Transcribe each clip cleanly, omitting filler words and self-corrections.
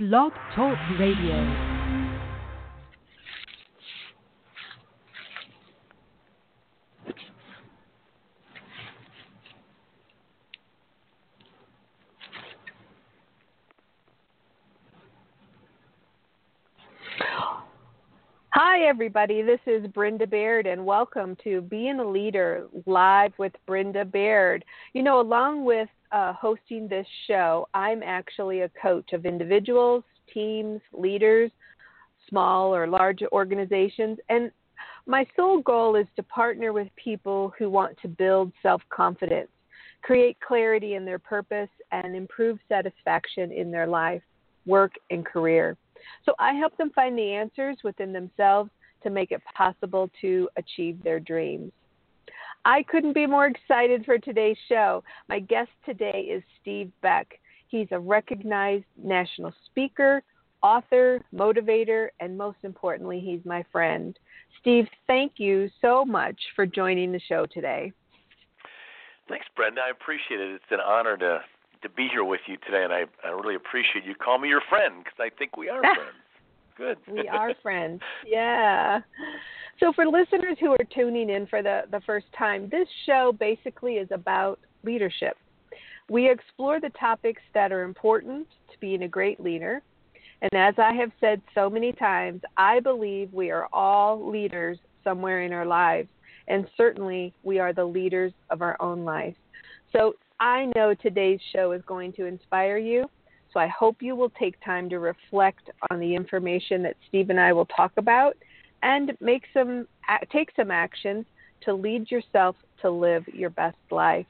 Blog Talk Radio. Hi, everybody. This is Brenda Baird, and welcome to Being a Leader Live with Brenda Baird. You know, along with hosting this show, I'm actually a coach of individuals, teams, leaders, small or large organizations, and my sole goal is to partner with people who want to build self-confidence, create clarity in their purpose, and improve satisfaction in their life, work, and career. So I help them find the answers within themselves to make it possible to achieve their dreams. I couldn't be more excited for today's show. My guest today is Steve Beck. He's a recognized national speaker, author, motivator, and most importantly, he's my friend. Steve, thank you so much for joining the show today. Thanks, Brenda. I appreciate it. It's an honor to be here with you today, and I really appreciate you call me your friend because I think we are friends. Good. We are friends. Yeah. So for listeners who are tuning in for the first time, this show basically is about leadership. We explore the topics that are important to being a great leader. And as I have said so many times, I believe we are all leaders somewhere in our lives. And certainly we are the leaders of our own life. So I know today's show is going to inspire you, so I hope you will take time to reflect on the information that Steve and I will talk about and take some actions to lead yourself to live your best life.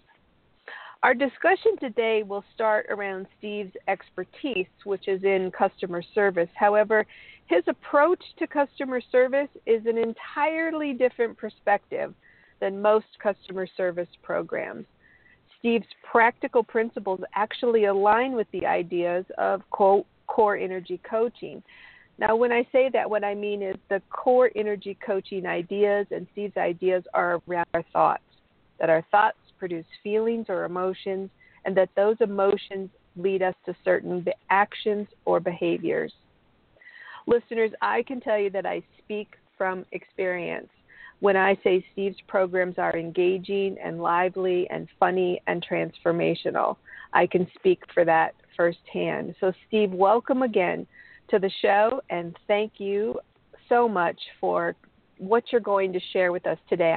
Our discussion today will start around Steve's expertise, which is in customer service. However, his approach to customer service is an entirely different perspective than most customer service programs. Steve's practical principles actually align with the ideas of core energy coaching. Now, when I say that, what I mean is the core energy coaching ideas and Steve's ideas are around our thoughts, that our thoughts produce feelings or emotions, and that those emotions lead us to certain actions or behaviors. Listeners, I can tell you that I speak from experience when I say Steve's programs are engaging and lively and funny and transformational. I can speak for that firsthand. So, Steve, welcome again to the show, and thank you so much for what you're going to share with us today.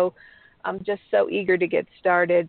I'm just so eager to get started.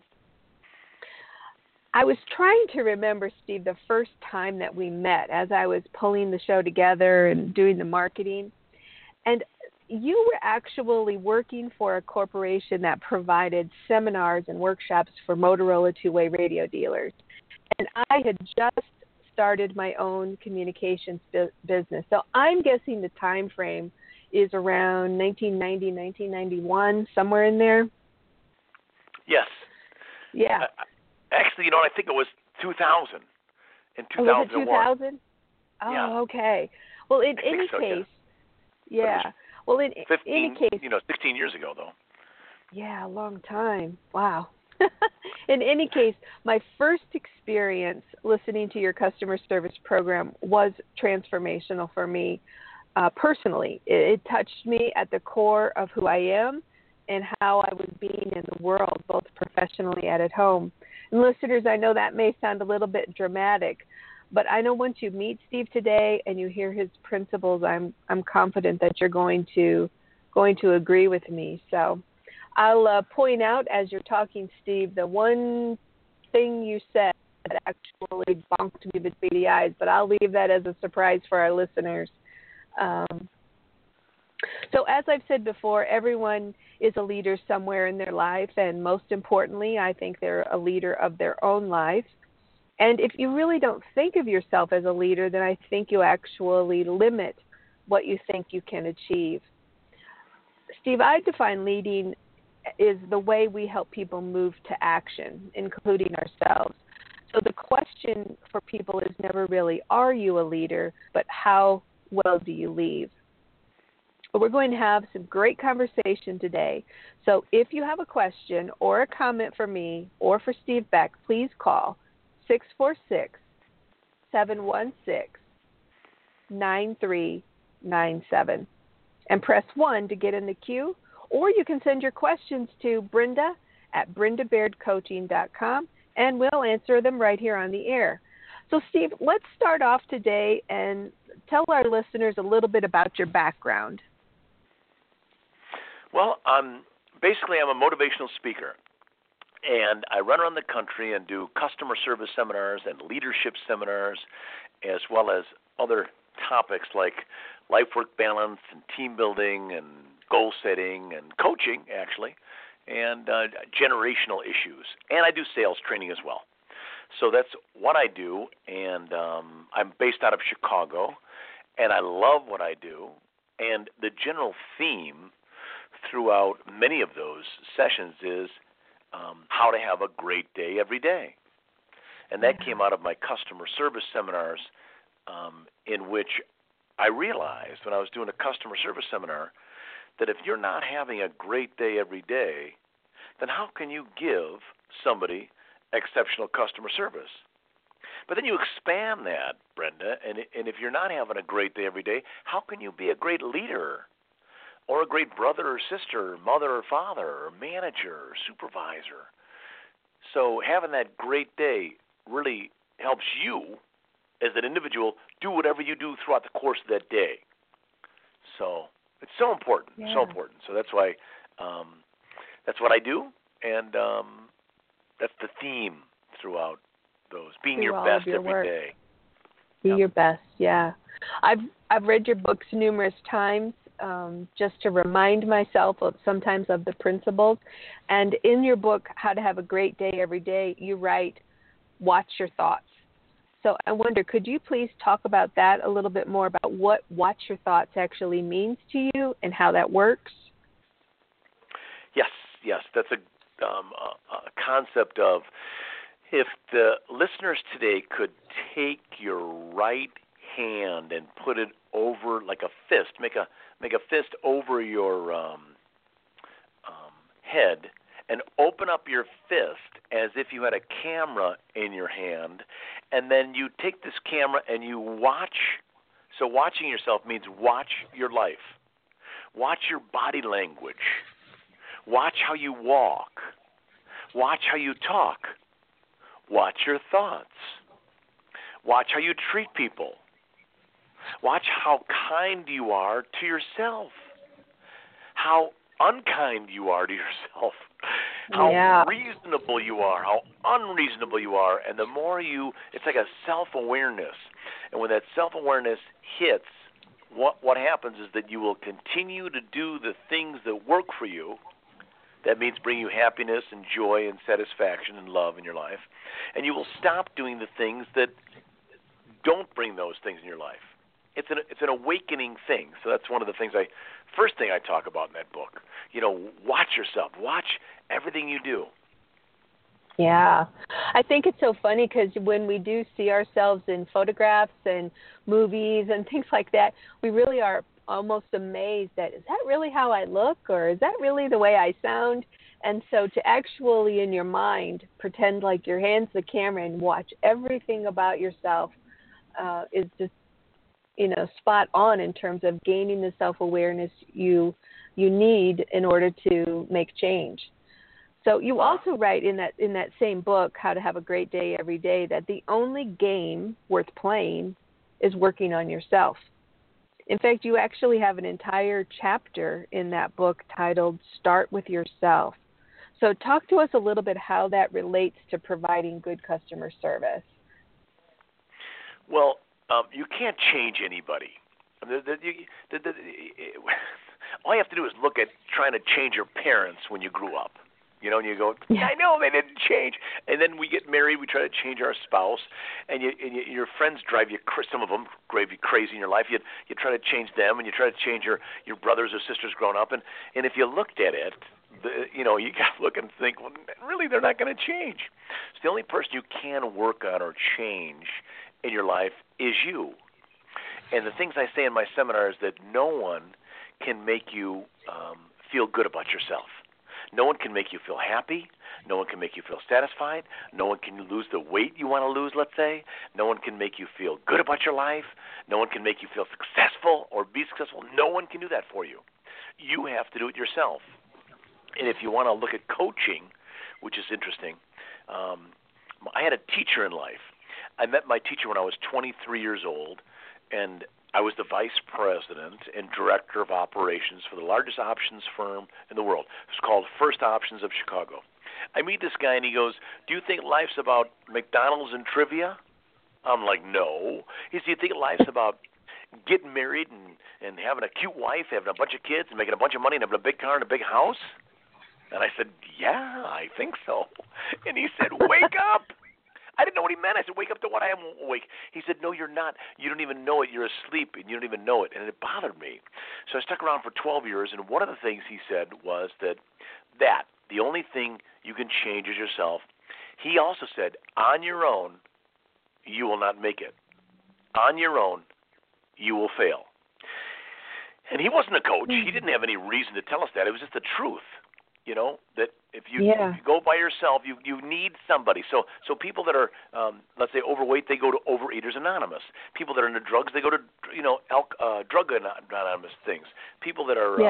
I was trying to remember, Steve, the first time that we met as I was pulling the show together and doing the marketing. And you were actually working for a corporation that provided seminars and workshops for Motorola two-way radio dealers. And I had just started my own communications business. So I'm guessing the time frame is around 1990, 1991, somewhere in there. Yes. Yeah. Actually, I think it was 2000. In 2001. Was it 2000? Oh, yeah. Okay. Well, in any so, case, yeah. Well, in 15, any case, 16 years ago, though. Yeah, a long time. Wow. In any case, my first experience listening to your customer service program was transformational for me personally. It touched me at the core of who I am and how I was being in the world, both professionally and at home. And listeners, I know that may sound a little bit dramatic, but I know once you meet Steve today and you hear his principles, I'm confident that you're going to agree with me. So I'll point out as you're talking, Steve, the one thing you said that actually bonked me between the eyes, but I'll leave that as a surprise for our listeners. So as I've said before, everyone is a leader somewhere in their life, and most importantly, I think they're a leader of their own life. And if you really don't think of yourself as a leader, then I think you actually limit what you think you can achieve. Steve, I define leading is the way we help people move to action, including ourselves. So the question for people is never really, are you a leader, but how well do you lead? We're going to have some great conversation today. So if you have a question or a comment for me or for Steve Beck, please call 646-716-0000. 9397 and press 1 to get in the queue, or you can send your questions to Brenda at brendabairdcoaching.com, and we'll answer them right here on the air. So, Steve, let's start off today and tell our listeners a little bit about your background. Well, I'm a motivational speaker, and I run around the country and do customer service seminars and leadership seminars, as well as other topics like life-work balance and team building and goal setting and coaching, actually, and generational issues. And I do sales training as well. So that's what I do, and I'm based out of Chicago, and I love what I do. And the general theme throughout many of those sessions is how to have a great day every day. And that came out of my customer service seminars, in which I realized when I was doing a customer service seminar that if you're not having a great day every day, then how can you give somebody exceptional customer service? But then you expand that, Brenda, and if you're not having a great day every day, how can you be a great leader or a great brother or sister, mother or father, or manager or supervisor? So having that great day really helps you as an individual do whatever you do throughout the course of that day. So it's so important, so important. So that's why that's what I do, and that's the theme throughout those, being your best every day. Be your best, yeah. I've read your books numerous times just to remind myself sometimes of the principles. And in your book, How to Have a Great Day Every Day, you write, watch your thoughts. So I wonder, could you please talk about that a little bit more, about what watch your thoughts actually means to you and how that works? Yes, that's a concept of, if the listeners today could take your right hand and put it over like a fist, make a fist over your head, and open up your fist as if you had a camera in your hand, and then you take this camera and you watch. So watching yourself means watch your life. Watch your body language. Watch how you walk. Watch how you talk. Watch your thoughts. Watch how you treat people. Watch how kind you are to yourself. How unkind you are to yourself. How reasonable you are. How unreasonable you are. And the more it's like a self-awareness. And when that self-awareness hits, what happens is that you will continue to do the things that work for you. That means bring you happiness and joy and satisfaction and love in your life. And you will stop doing the things that don't bring those things in your life. It's an awakening thing. So that's one of the things first thing I talk about in that book. Watch yourself. Watch everything you do. Yeah. I think it's so funny because when we do see ourselves in photographs and movies and things like that, we really are almost amazed that, is that really how I look, or is that really the way I sound? And so to actually in your mind pretend like your hand's the camera and watch everything about yourself is just, spot on in terms of gaining the self-awareness you need in order to make change. So you also write in that same book, How to Have a Great Day Every Day, that the only game worth playing is working on yourself. In fact, you actually have an entire chapter in that book titled Start With Yourself. So talk to us a little bit how that relates to providing good customer service. Well, you can't change anybody. All you have to do is look at trying to change your parents when you grew up. And you go, I know they didn't change. And then we get married, we try to change our spouse, and your friends drive you, some of them drive you crazy in your life. You try to change them, and you try to change your brothers or sisters growing up. And if you looked at it, you got to look and think, well, really, they're not going to change. So the only person you can work on or change in your life is you. And the things I say in my seminar is that no one can make you feel good about yourself. No one can make you feel happy. No one can make you feel satisfied. No one can lose the weight you want to lose, let's say. No one can make you feel good about your life. No one can make you feel successful or be successful. No one can do that for you. You have to do it yourself. And if you want to look at coaching, which is interesting, I had a teacher in life. I met my teacher when I was 23 years old, and I was the vice president and director of operations for the largest options firm in the world. It's called First Options of Chicago. I meet this guy, and he goes, "Do you think life's about McDonald's and trivia?" I'm like, "No." He said, "Do you think life's about getting married and having a cute wife, having a bunch of kids, and making a bunch of money, and having a big car and a big house?" And I said, "Yeah, I think so." And he said, "Wake up." I didn't know what he meant. I said, "Wake up to what? I am awake." He said, "No, you're not. You don't even know it. You're asleep, and you don't even know it." And it bothered me. So I stuck around for 12 years, and one of the things he said was that the only thing you can change is yourself. He also said, on your own, you will not make it. On your own, you will fail. And he wasn't a coach. He didn't have any reason to tell us that. It was just the truth. You know, that if you go by yourself, you need somebody. So people that are, let's say, overweight, they go to Overeaters Anonymous. People that are into drugs, they go to, Drug Anonymous things. People that are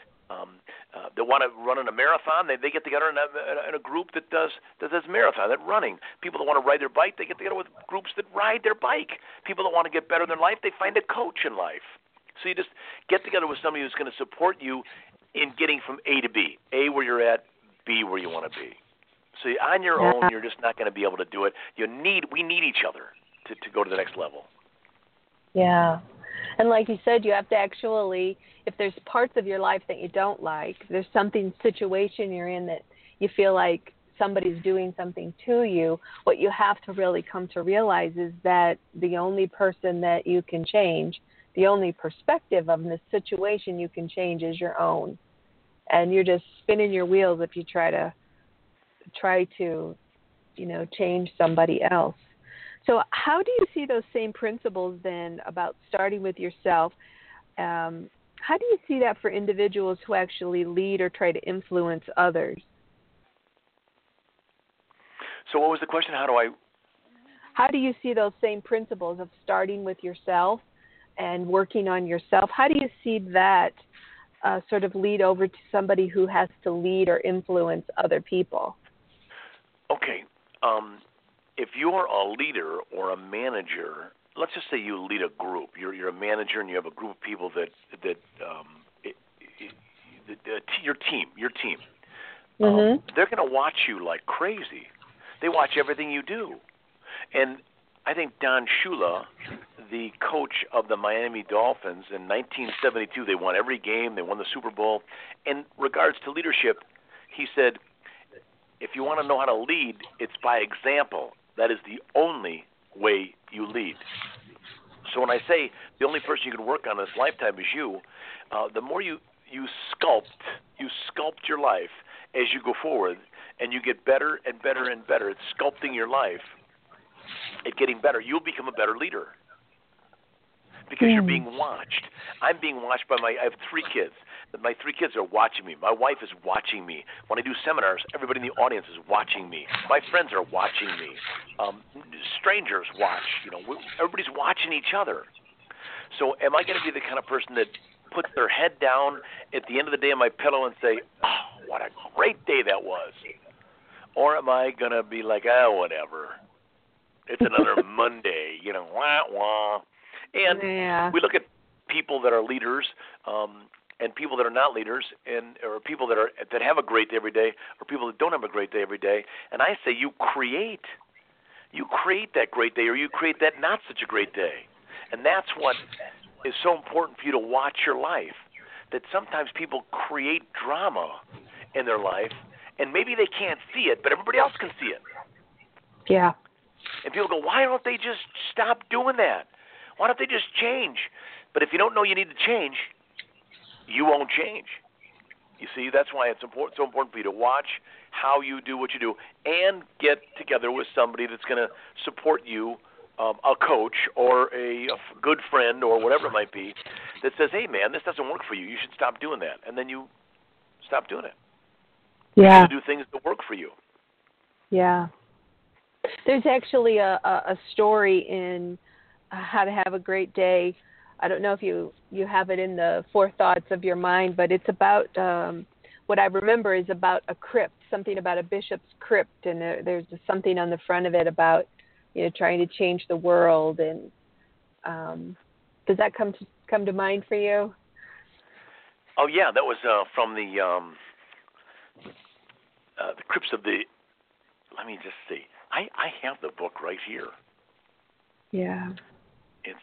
that want to run in a marathon, they get together in a group that does marathon, that running. People that want to ride their bike, they get together with groups that ride their bike. People that want to get better in their life, they find a coach in life. So you just get together with somebody who's going to support you in getting from A to B. A where you're at, B where you want to be. So on your own, you're just not going to be able to do it. We need each other to go to the next level. Yeah. And like you said, you have to actually, if there's parts of your life that you don't like, there's situation you're in that you feel like somebody's doing something to you, what you have to really come to realize is that the only person that you can change, the only perspective of this situation you can change is your own. And you're just spinning your wheels if you try to change somebody else. So how do you see those same principles then about starting with yourself? How do you see that for individuals who actually lead or try to influence others? So what was the question? How do you see those same principles of starting with yourself and working on yourself? How do you see that sort of lead over to somebody who has to lead or influence other people? Okay. If you're a leader or a manager, let's just say you lead a group. You're a manager and you have a group of people your team. They're going to watch you like crazy. They watch everything you do. And I think Don Shula, the coach of the Miami Dolphins in 1972, they won every game. They won the Super Bowl. In regards to leadership, he said, if you want to know how to lead, it's by example. That is the only way you lead. So when I say the only person you can work on in this lifetime is you, the more you sculpt your life as you go forward, and you get better and better and better at sculpting your life, at getting better, you'll become a better leader because you're being watched. I'm being watched I have 3 kids. My 3 kids are watching me. My wife is watching me. When I do seminars, everybody in the audience is watching me. My friends are watching me. Strangers watch. Everybody's watching each other. So am I going to be the kind of person that puts their head down at the end of the day on my pillow and say, "Oh, what a great day that was"? Or am I going to be like, whatever. It's another Monday, wah, wah. And we look at people that are leaders and people that are not leaders, or people that have a great day every day, or people that don't have a great day every day. And I say you create that great day, or you create that not such a great day. And that's what is so important for you to watch your life, that sometimes people create drama in their life, and maybe they can't see it, but everybody else can see it. Yeah. And people go, why don't they just stop doing that? Why don't they just change? But if you don't know you need to change, you won't change. You see, that's why it's so important for you to watch how you do what you do and get together with somebody that's going to support you, a coach or a good friend or whatever it might be, that says, hey, man, this doesn't work for you. You should stop doing that. And then you stop doing it. Yeah. You do things that work for you. Yeah. There's actually a story in How to Have a Great Day. I don't know if you have it in the forethoughts of your mind, but it's about what I remember is about a crypt, something about a bishop's crypt, and there's something on the front of it about trying to change the world. And does that come to mind for you? Oh yeah, that was from the crypts of the. Let me just see. I have the book right here. Yeah. It's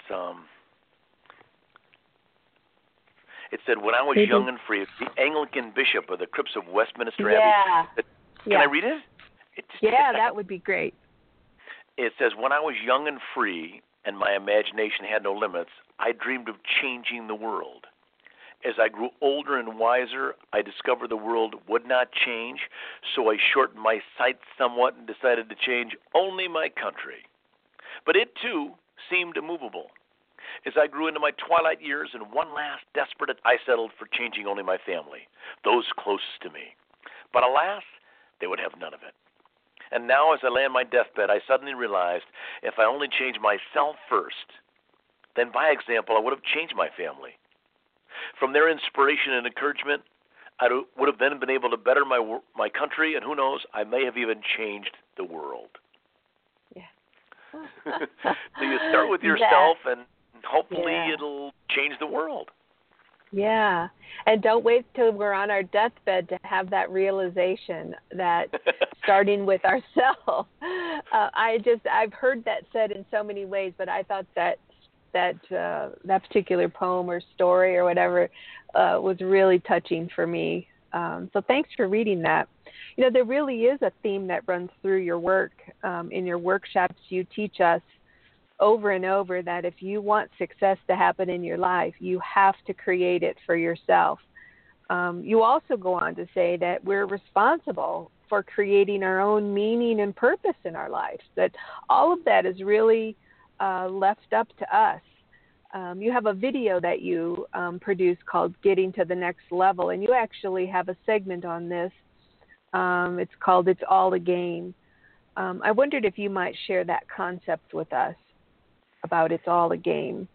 It said, when I was young and free, the Anglican bishop of the crypts of Westminster Abbey. Can I read it? That would be great. It says, when I was young and free and my imagination had no limits, I dreamed of changing the world. As I grew older and wiser, I discovered the world would not change, so I shortened my sights somewhat and decided to change only my country. But it, too, seemed immovable. As I grew into my twilight years, in one last desperate, I settled for changing only my family, those closest to me. But alas, they would have none of it. And now, as I lay on my deathbed, I suddenly realized if I only changed myself first, then by example, I would have changed my family. From their inspiration and encouragement, I would have then been able to better my country, and who knows, I may have even changed the world. Yeah. So you start with yourself, and hopefully it'll change the world. Yeah, and don't wait till we're on our deathbed to have that realization that starting with ourselves. I've heard that said in so many ways, but I thought that particular poem or story or whatever was really touching for me. So thanks for reading that. There really is a theme that runs through your work. In your workshops, you teach us over and over that if you want success to happen in your life, you have to create it for yourself. You also go on to say that we're responsible for creating our own meaning and purpose in our lives, that all of that is really left up to us. You have a video that you produced called Getting to the Next Level, and you actually have a segment on this. It's called It's All a Game. I wondered if you might share that concept with us about It's All a Game.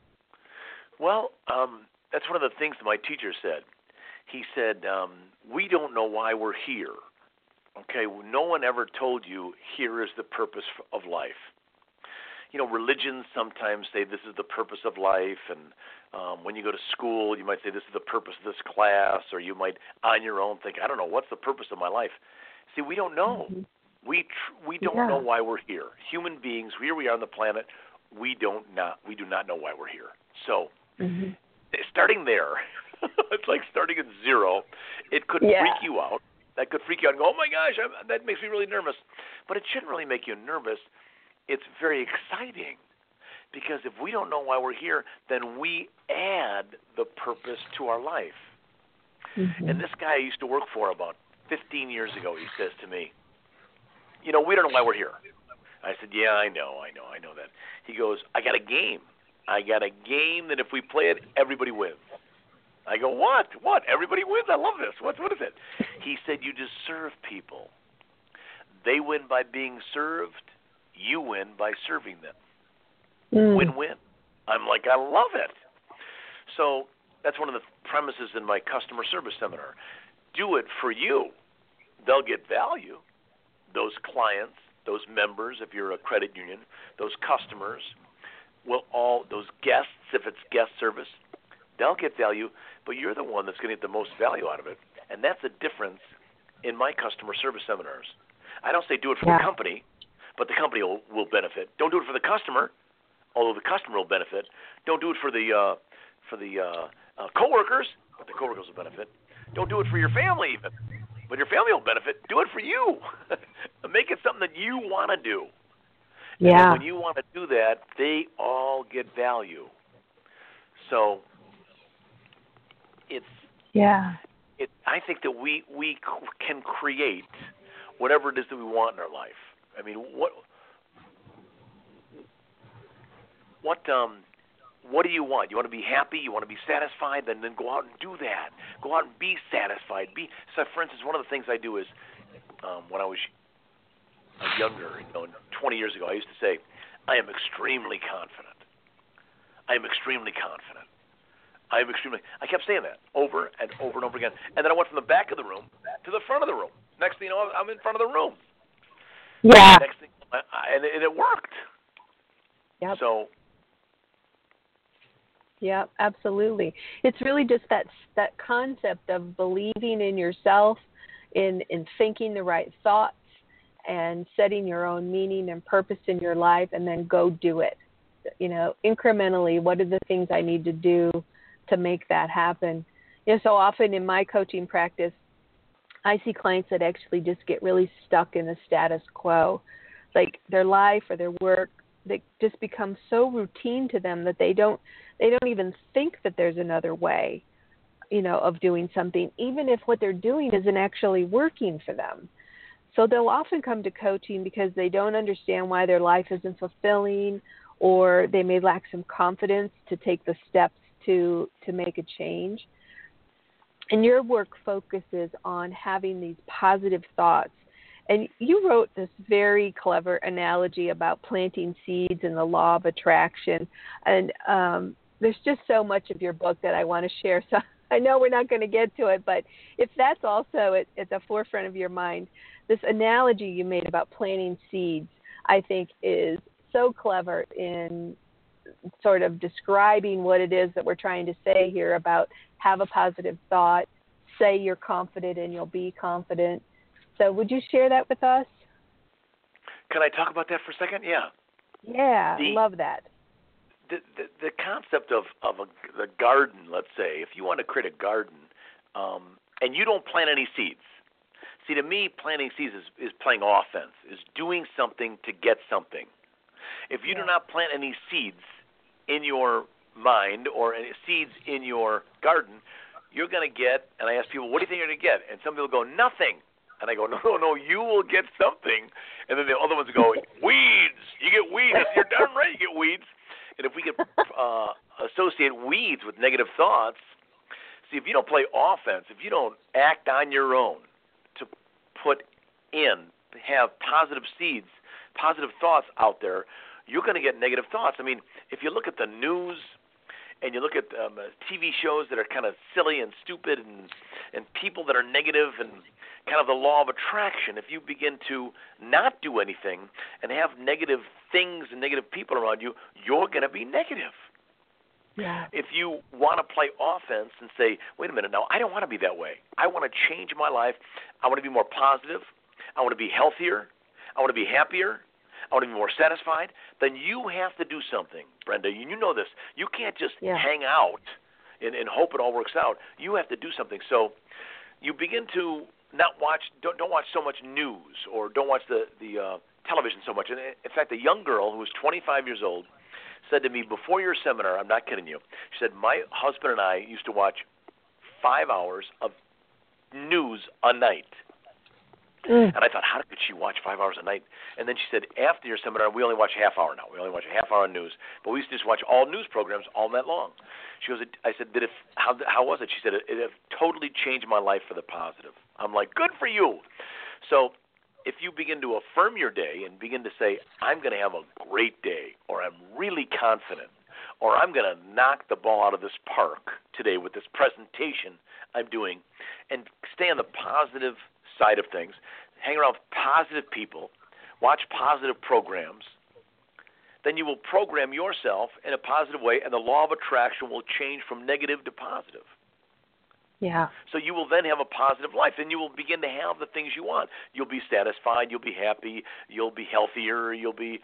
Well, that's one of the things that my teacher said. He said, we don't know why we're here. Okay, no one ever told you here is the purpose of life. Religions sometimes say this is the purpose of life, and when you go to school, you might say this is the purpose of this class, or you might on your own think, I don't know, what's the purpose of my life? See, we don't know. Mm-hmm. We don't know why we're here. Human beings, here we are on the planet, we do not know why we're here. So, starting there, it's like starting at zero. It could freak you out. That could freak you out and go, oh my gosh, that makes me really nervous. But it shouldn't really make you nervous. It's very exciting, because if we don't know why we're here, then we add the purpose to our life. Mm-hmm. And this guy I used to work for about 15 years ago, he says to me, we don't know why we're here. I said, yeah, I know that. He goes, I got a game. That if we play it, everybody wins. I go, what? Everybody wins? I love this. What is it? He said, you just serve people. They win by being served. You win by serving them. Win-win. I'm like, I love it. So that's one of the premises in my customer service seminar. Do it for you. They'll get value. Those clients, those members, if you're a credit union, those customers, those guests, if it's guest service, they'll get value, but you're the one that's going to get the most value out of it. And that's the difference in my customer service seminars. I don't say do it for the company, but the company will benefit. Don't do it for the customer, although the customer will benefit. Don't do it for the coworkers, but the coworkers will benefit. Don't do it for your family even, but your family will benefit. Do it for you. Make it something that you want to do. Yeah. And when you want to do that, they all get value. So I think that we can create whatever it is that we want in our life. I mean, what do you want? You want to be happy? You want to be satisfied? Then go out and do that. Go out and be satisfied. So, for instance, one of the things I do is when I was younger, 20 years ago, I used to say, I am extremely confident. I am extremely confident. I kept saying that over and over and over again. And then I went from the back of the room to the front of the room. Next thing you know, I'm in front of the room. Yeah. Next thing, and it worked. Yep. So. Yeah, absolutely. It's really just that concept of believing in yourself, in thinking the right thoughts, and setting your own meaning and purpose in your life, and then go do it. Incrementally, what are the things I need to do to make that happen? So often in my coaching practice, I see clients that actually just get really stuck in the status quo, like their life or their work, that just becomes so routine to them that they don't even think that there's another way, of doing something, even if what they're doing isn't actually working for them. So they'll often come to coaching because they don't understand why their life isn't fulfilling, or they may lack some confidence to take the steps to make a change. And your work focuses on having these positive thoughts. And you wrote this very clever analogy about planting seeds and the law of attraction. And there's just so much of your book that I want to share. So I know we're not going to get to it, but if that's also at the forefront of your mind, this analogy you made about planting seeds, I think is so clever in sort of describing what it is that we're trying to say here about have a positive thought, say you're confident and you'll be confident. So would you share that with us? Can I talk about that for a second? Yeah. Yeah, love that. The concept of the garden, let's say, if you want to create a garden and you don't plant any seeds. See, to me, planting seeds is playing offense, is doing something to get something. If you do not plant any seeds in your mind or any seeds in your garden, you're going to get, and I ask people, what do you think you're going to get? And some people go, nothing. And I go, no, you will get something. And then the other ones go, weeds. You get weeds. You're darn right you get weeds. And if we could associate weeds with negative thoughts, see, if you don't play offense, if you don't act on your own to have positive seeds, positive thoughts out there, you're going to get negative thoughts. I mean, if you look at the news and you look at TV shows that are kind of silly and stupid and people that are negative and kind of the law of attraction, if you begin to not do anything and have negative things and negative people around you, you're going to be negative. Yeah. If you want to play offense and say, wait a minute, now, I don't want to be that way. I want to change my life. I want to be more positive. I want to be healthier. I want to be happier. I want to be more satisfied. Then you have to do something, Brenda. You know this. You can't just hang out and hope it all works out. You have to do something. So you begin to not watch, don't watch so much news or don't watch the television so much. And in fact, a young girl who was 25 years old said to me before your seminar, I'm not kidding you, she said, my husband and I used to watch 5 hours of news a night. And I thought, how could she watch 5 hours a night? And then she said, after your seminar, we only watch a half hour now. We only watch a half hour on news. But we used to just watch all news programs all night long. She goes, I said, how was it? She said, it totally changed my life for the positive. I'm like, good for you. So if you begin to affirm your day and begin to say, I'm going to have a great day, or I'm really confident, or I'm going to knock the ball out of this park today with this presentation I'm doing, and stay on the positive side of things, hang around with positive people, watch positive programs, then you will program yourself in a positive way, and the law of attraction will change from negative to positive. Yeah. So you will then have a positive life, and you will begin to have the things you want. You'll be satisfied. You'll be happy. You'll be healthier. You'll be,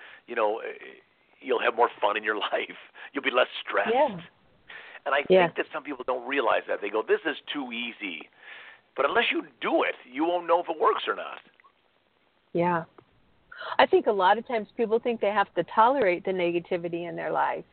you'll have more fun in your life. You'll be less stressed. Yeah. And I think that some people don't realize that. They go, this is too easy. But unless you do it, you won't know if it works or not. Yeah. I think a lot of times people think they have to tolerate the negativity in their life.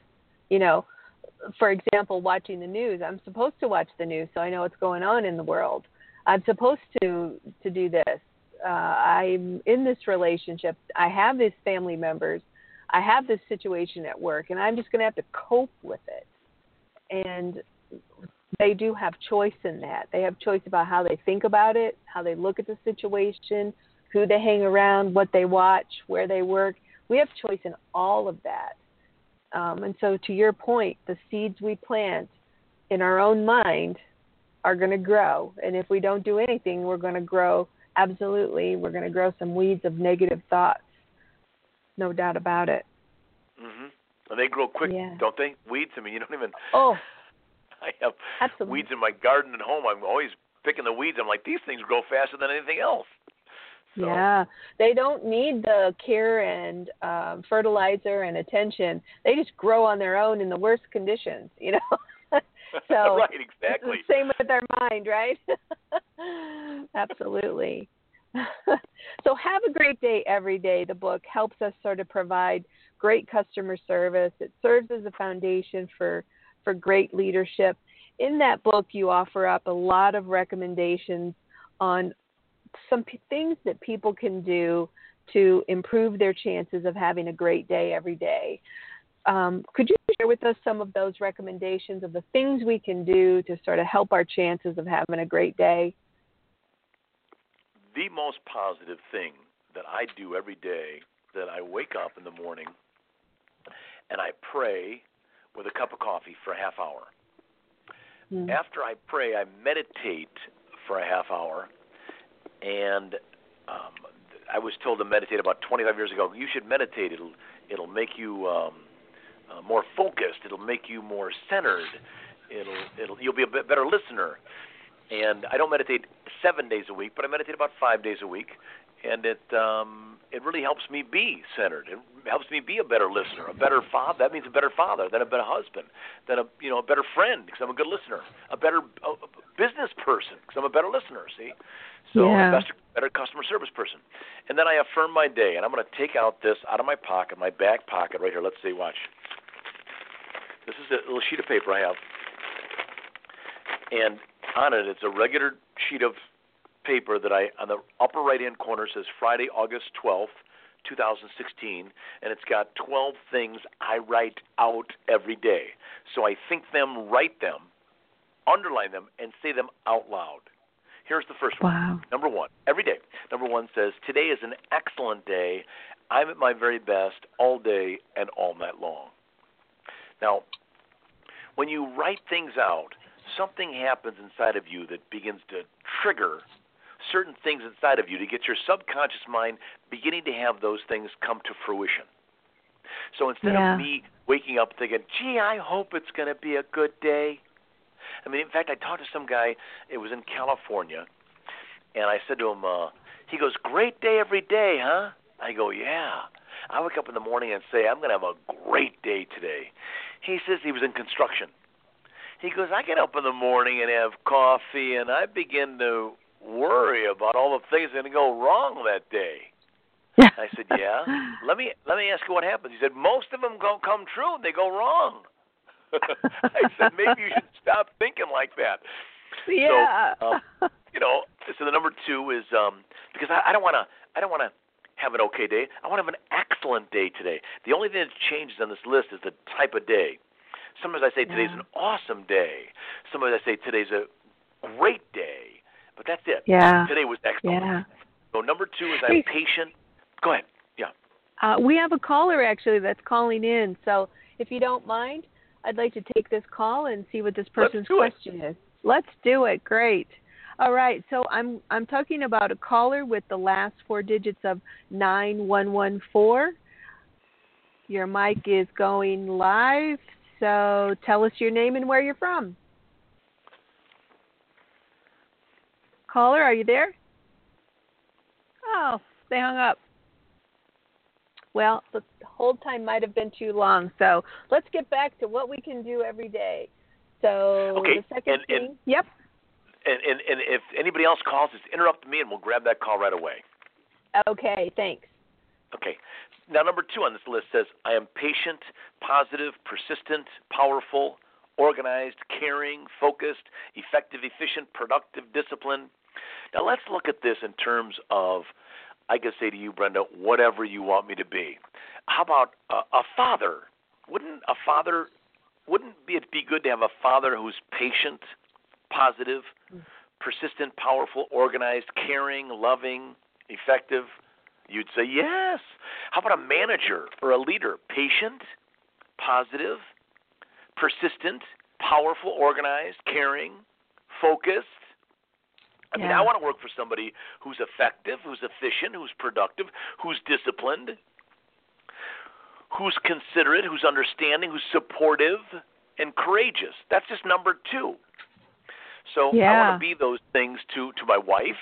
For example, watching the news. I'm supposed to watch the news so I know what's going on in the world. I'm supposed to do this. I'm in this relationship. I have these family members. I have this situation at work, and I'm just going to have to cope with it. And they do have choice in that. They have choice about how they think about it, how they look at the situation, who they hang around, what they watch, where they work. We have choice in all of that. And so to your point, the seeds we plant in our own mind are going to grow. And if we don't do anything, we're going to grow, absolutely, we're going to grow some weeds of negative thoughts. No doubt about it. Mm-hmm. And they grow quick, don't they? Weeds, I mean, you don't even... Oh, I have absolutely. Weeds in my garden at home. I'm always picking the weeds. I'm like, these things grow faster than anything else. So. Yeah, they don't need the care and fertilizer and attention. They just grow on their own in the worst conditions, you know. So right, exactly. It's the same with our mind, right? Absolutely. So have a great day every day. The book helps us sort of provide great customer service. It serves as a foundation for great leadership. In that book, you offer up a lot of recommendations on some things that people can do to improve their chances of having a great day every day. Could you share with us some of those recommendations of the things we can do to sort of help our chances of having a great day? The most positive thing that I do every day, that I wake up in the morning and I pray with a cup of coffee for a half hour. After I pray, I meditate for a half hour. And I was told to meditate about 25 years ago. You should meditate. It'll make you more focused. It'll make you more centered. You'll be a bit better listener. And I don't meditate 7 days a week, but I meditate about 5 days a week. And it really helps me be centered. It helps me be a better listener, a better father. That means a better father, then a better husband, then a better friend because I'm a good listener, a better business person because I'm a better listener. See, so I'm a better customer service person. And then I affirm my day, and I'm going to take out this out of my pocket, my back pocket right here. Let's see, watch. This is a little sheet of paper I have, and on it, it's a regular sheet of paper that on the upper right-hand corner says Friday, August 12th, 2016, and it's got 12 things I write out every day. So I think them, write them, underline them, and say them out loud. Here's the first one. Wow. Number one, every day. Number one says, today is an excellent day. I'm at my very best all day and all night long. Now, when you write things out, something happens inside of you that begins to trigger certain things inside of you to get your subconscious mind beginning to have those things come to fruition. So instead of me waking up thinking, gee, I hope it's going to be a good day. I mean, in fact, I talked to some guy, it was in California, and I said to him, he goes, great day every day, huh? I go, yeah. I wake up in the morning and say, I'm going to have a great day today. He says he was in construction. He goes, I get up in the morning and have coffee, and I begin to worry about all the things that are going to go wrong that day. I said, yeah. Let me ask you what happens. He said, most of them come true. They go wrong. I said, maybe you should stop thinking like that. Yeah. So, so the number two is because I don't want to have an okay day. I want to have an excellent day today. The only thing that changes on this list is the type of day. Sometimes I say today's an awesome day. Sometimes I say today's a great day. But that's it. Yeah. Today was excellent. Yeah. So number two is I'm patient. Go ahead. Yeah. We have a caller, actually, that's calling in. So if you don't mind, I'd like to take this call and see what this person's question is. Let's do it. Great. All right. So I'm talking about a caller with the last four digits of 9114. Your mic is going live. So tell us your name and where you're from. Caller, are you there? Oh, they hung up. Well, the hold time might have been too long, so let's get back to what we can do every day. So the second thing, yep. And if anybody else calls, just interrupt me and we'll grab that call right away. Okay, thanks. Okay. Now, number two on this list says, I am patient, positive, persistent, powerful, organized, caring, focused, effective, efficient, productive, disciplined. Now, let's look at this in terms of, I could say to you, Brenda, whatever you want me to be. How about a father? Wouldn't it be good to have a father who's patient, positive, persistent, powerful, organized, caring, loving, effective? You'd say yes. How about a manager or a leader? Patient, positive, persistent, powerful, organized, caring, focused. I mean, I want to work for somebody who's effective, who's efficient, who's productive, who's disciplined, who's considerate, who's understanding, who's supportive, and courageous. That's just number 2. So I want to be those things to my wife,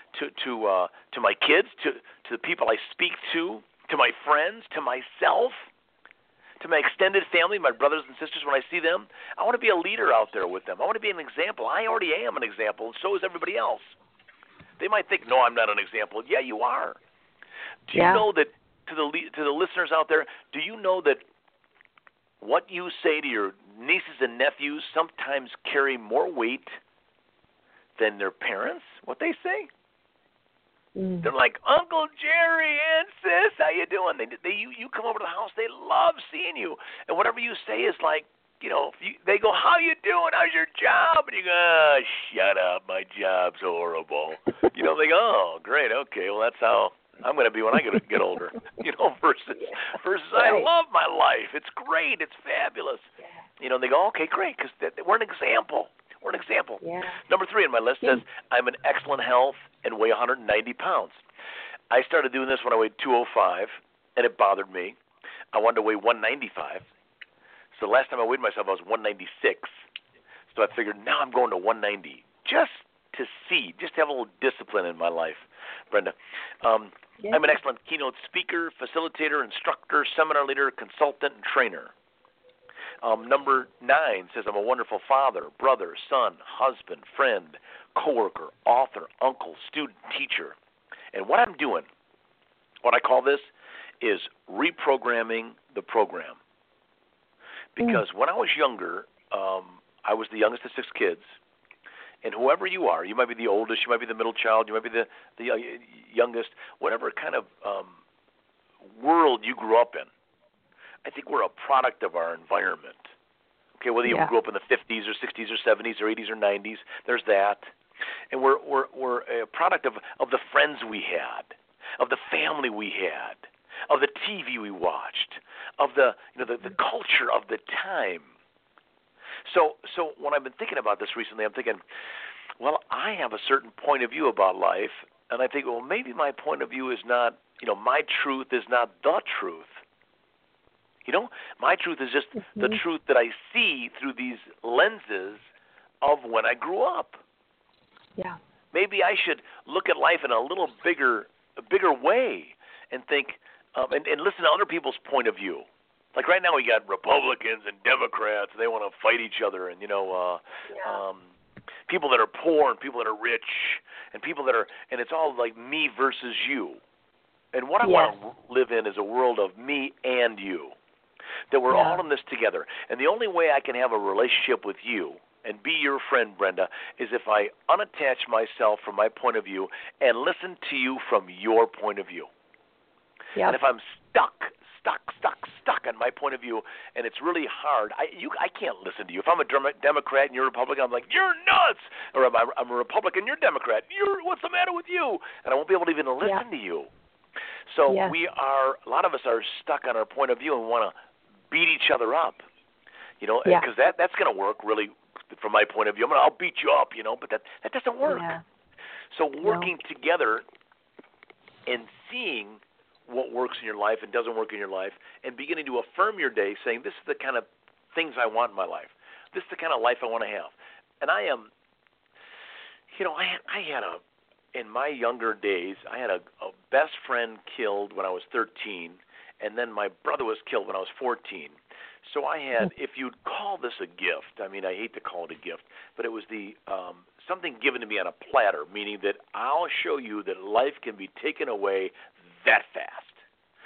to my kids, to the people I speak to my friends, to myself, to my extended family, my brothers and sisters when I see them. I want to be a leader out there with them. I want to be an example. I already am an example, and so is everybody else. They might think, no, I'm not an example. Yeah, you are. Do you know that, to the listeners out there, do you know that what you say to your nieces and nephews sometimes carry more weight than their parents, what they say? They're like, Uncle Jerry, Aunt Sis, how you doing? You come over to the house, they love seeing you. And whatever you say is like, they go, how you doing? How's your job? And you go, shut up, my job's horrible. They go, oh, great, okay, well, that's how I'm going to be when I get older. Versus I love my life. It's great. It's fabulous. They go, okay, great, because we're an example. We're an example. Number 3 on my list says, I'm in excellent health and weigh 190 pounds. I started doing this when I weighed 205, and it bothered me. I wanted to weigh 195. So the last time I weighed myself, I was 196. So I figured, now I'm going to 190 just to have a little discipline in my life, Brenda. I'm an excellent keynote speaker, facilitator, instructor, seminar leader, consultant, and trainer. Number 9 says I'm a wonderful father, brother, son, husband, friend, coworker, author, uncle, student, teacher. And what I'm doing, what I call this, is reprogramming the program. Because when I was younger, I was the youngest of 6 kids. And whoever you are, you might be the oldest, you might be the middle child, you might be the youngest, whatever kind of world you grew up in. I think we're a product of our environment. Okay, whether you grew up in the 50s or 60s or 70s or 80s or 90s, there's that. And we're a product of the friends we had, of the family we had, of the TV we watched, of the culture of the time. So when I've been thinking about this recently, I'm thinking, well, I have a certain point of view about life, and I think, well, maybe my point of view is not, my truth is not the truth. My truth is just the truth that I see through these lenses of when I grew up. Yeah. Maybe I should look at life in a little bigger way and think, and listen to other people's point of view. Like right now we got Republicans and Democrats, and they want to fight each other, and people that are poor and people that are rich, and people that are, and it's all like me versus you. And what I want to live in is a world of me and you, that we're all in this together. And the only way I can have a relationship with you and be your friend, Brenda, is if I unattach myself from my point of view and listen to you from your point of view. Yep. And if I'm stuck on my point of view, and it's really hard, I can't listen to you. If I'm a Democrat and you're a Republican, I'm like, you're nuts! Or I'm a Republican, you're a Democrat. What's the matter with you? And I won't be able to even listen to you. So a lot of us are stuck on our point of view and want to beat each other up, because that's going to work really from my point of view. I'll beat you up, but that doesn't work. Yeah. So working together and seeing what works in your life and doesn't work in your life, and beginning to affirm your day, saying this is the kind of things I want in my life. This is the kind of life I want to have. And I am, in my younger days, I had a best friend killed when I was 13, and then my brother was killed when I was 14. So I had, if you'd call this a gift, I hate to call it a gift, but it was something given to me on a platter, meaning that I'll show you that life can be taken away that fast.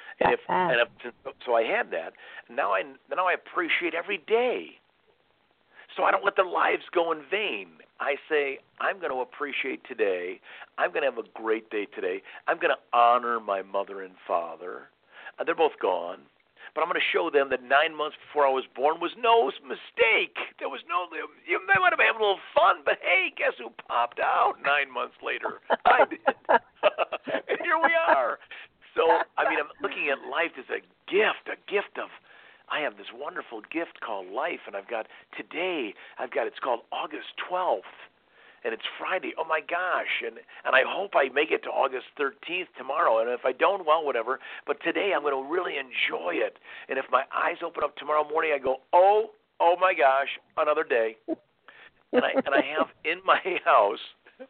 So I had that. Now I appreciate every day. So I don't let their lives go in vain. I say, I'm going to appreciate today. I'm going to have a great day today. I'm going to honor my mother and father. They're both gone. But I'm going to show them that 9 months before I was born was no mistake. They might have been having a little fun, but hey, guess who popped out 9 months later? I did. And here we are. So, I'm looking at life as a gift of I have this wonderful gift called life, and it's called August 12th, and it's Friday. Oh my gosh, and I hope I make it to August 13th tomorrow, and if I don't, well, whatever, but today I'm going to really enjoy it. And if my eyes open up tomorrow morning, I go, oh my gosh, another day. And I have in my house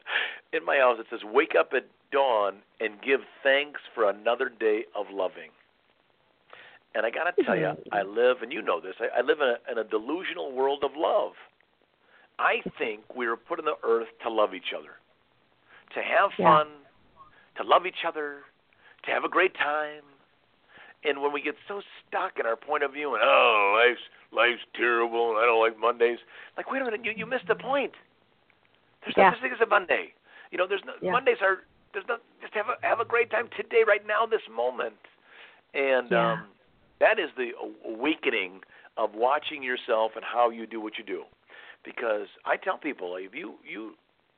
it says, wake up at dawn and give thanks for another day of loving. And I got to tell you, I live, and you know this, I live in a delusional world of love. I think we were put on the earth to love each other, to have fun, to love each other, to have a great time. And when we get so stuck in our point of view and, life's terrible and I don't like Mondays, like, wait a minute, you missed the point. There's no such thing as a Monday. You know, Mondays are, just have a great time today, right now, this moment. And that is the awakening of watching yourself and how you do what you do. Because I tell people, if you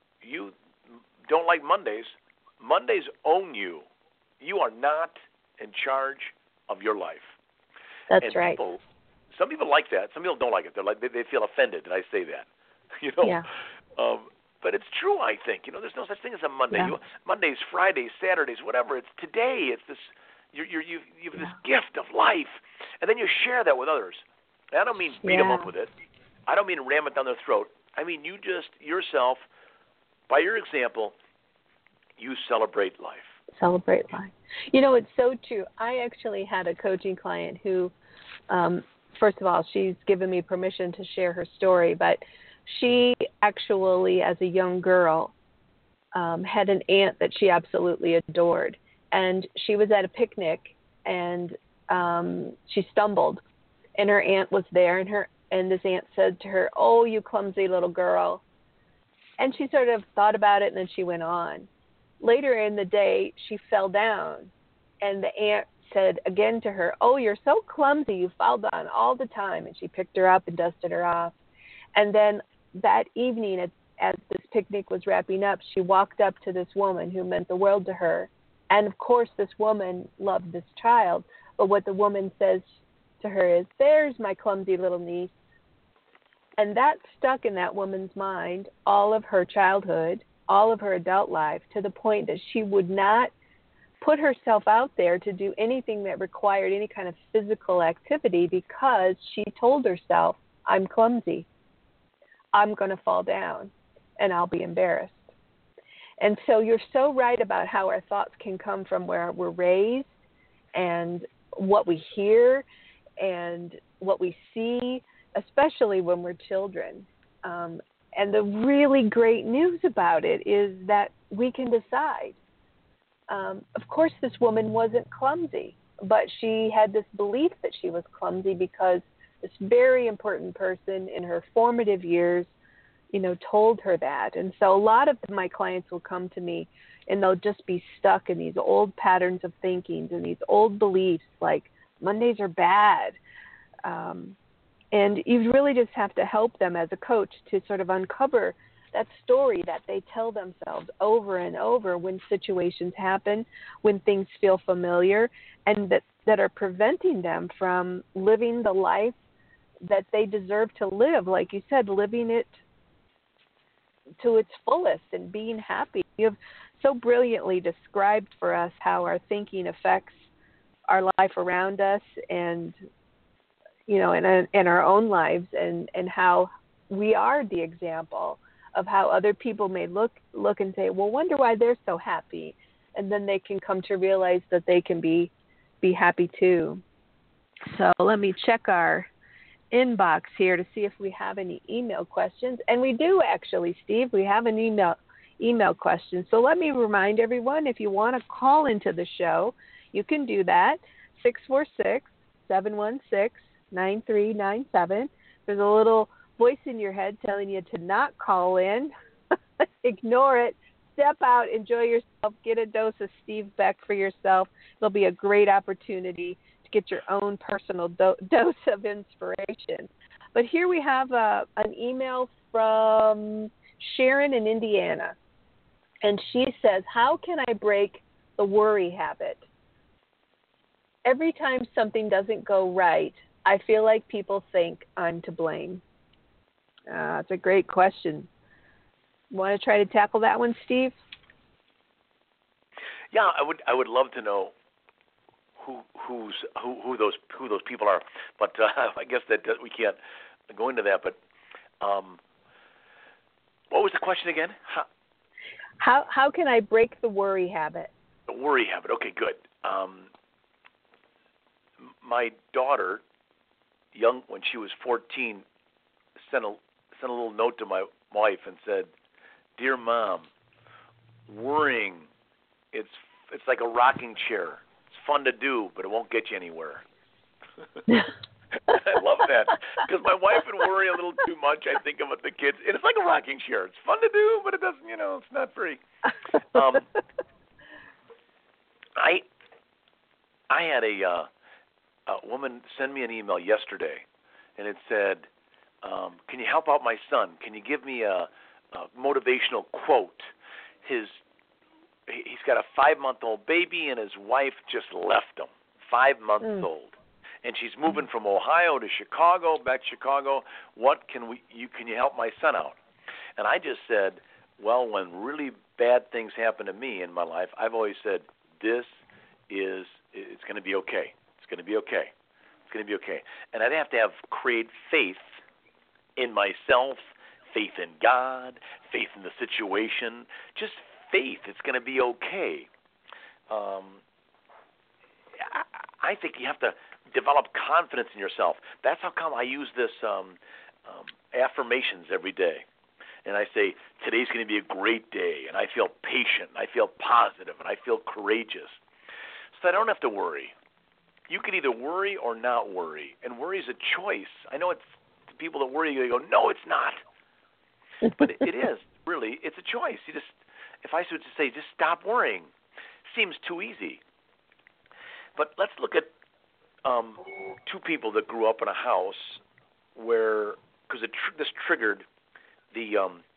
don't like Mondays, Mondays own you. You are not in charge of your life. That's right. Some people like that. Some people don't like it. They feel offended that I say that. You know. Yeah. But it's true. I think there's no such thing as a Monday. Yeah. Mondays, Fridays, Saturdays, whatever. It's today. It's this. You have this gift of life, and then you share that with others. And I don't mean beat them up with it. I don't mean ram it down their throat. I mean you just yourself, by your example, you celebrate life. Celebrate life. You know, it's so true. I actually had a coaching client who, first of all, she's given me permission to share her story, but she actually, as a young girl, had an aunt that she absolutely adored. And she was at a picnic, and she stumbled, and her aunt was there, and this aunt said to her, "Oh, you clumsy little girl." And she sort of thought about it, and then she went on. Later in the day, she fell down, and the aunt said again to her, "Oh, you're so clumsy. You fall down all the time." And she picked her up and dusted her off. And then that evening, as this picnic was wrapping up, she walked up to this woman who meant the world to her. And, of course, this woman loved this child. But what the woman says to her is, "There's my clumsy little niece." And that stuck in that woman's mind all of her childhood, all of her adult life, to the point that she would not put herself out there to do anything that required any kind of physical activity because she told herself, "I'm clumsy. I'm going to fall down, and I'll be embarrassed." And so you're so right about how our thoughts can come from where we're raised and what we hear and what we see, especially when we're children. And the really great news about it is that we can decide. Of course, this woman wasn't clumsy, but she had this belief that she was clumsy because this very important person in her formative years, told her that. And so a lot of my clients will come to me and they'll just be stuck in these old patterns of thinking and these old beliefs like Mondays are bad. And you really just have to help them as a coach to sort of uncover that story that they tell themselves over and over when situations happen, when things feel familiar, and that are preventing them from living the life that they deserve to live. Like you said, living it to its fullest and being happy. You have so brilliantly described for us how our thinking affects our life around us and, in our own lives and how we are the example of how other people may look and say, well, wonder why they're so happy. And then they can come to realize that they can be happy too. So let me check our inbox here to see if we have any email questions. And we do actually, Steve. We have an email question. So let me remind everyone, if you want to call into the show, you can do that. 646-716-9397. There's a little voice in your head telling you to not call in. Ignore it. Step out, enjoy yourself, get a dose of Steve Beck for yourself. It'll be a great opportunity to get your own personal dose of inspiration. But here we have an email from Sharon in Indiana. And she says, how can I break the worry habit? Every time something doesn't go right, I feel like people think I'm to blame. It's a great question. Want to try to tackle that one, Steve? Yeah, I would love to know who those people are, but I guess that we can't go into that. But what was the question again? How can I break the worry habit? The worry habit. Okay, good. My daughter, when she was 14, sent a little note to my wife and said, "Dear Mom, worrying, it's like a rocking chair. It's fun to do, but it won't get you anywhere." I love that because my wife would worry a little too much. I think about the kids, and it's like a rocking chair. It's fun to do, but it doesn't. It's not free. I had a woman send me an email yesterday, and it said, "Can you help out my son? Can you give me a motivational quote? He's got a 5-month-old baby, and his wife just left him, 5 months old, and she's moving from Ohio to Chicago, back to Chicago. What can you help my son out?" And I just said, well, when really bad things happen to me in my life, I've always said, it's going to be okay. It's going to be okay. It's going to be okay. And I'd have to create faith in myself, faith in God, faith in the situation, just faith. It's going to be okay. I think you have to develop confidence in yourself. That's how come I use this affirmations every day. And I say, today's going to be a great day, and I feel patient, and I feel positive, and I feel courageous. So I don't have to worry. You can either worry or not worry, and worry is a choice. I know it's the people that worry, they go, no, it's not. But it is, really. It's a choice. If I should say, just stop worrying, seems too easy. But let's look at two people that grew up in a house where, because this triggered the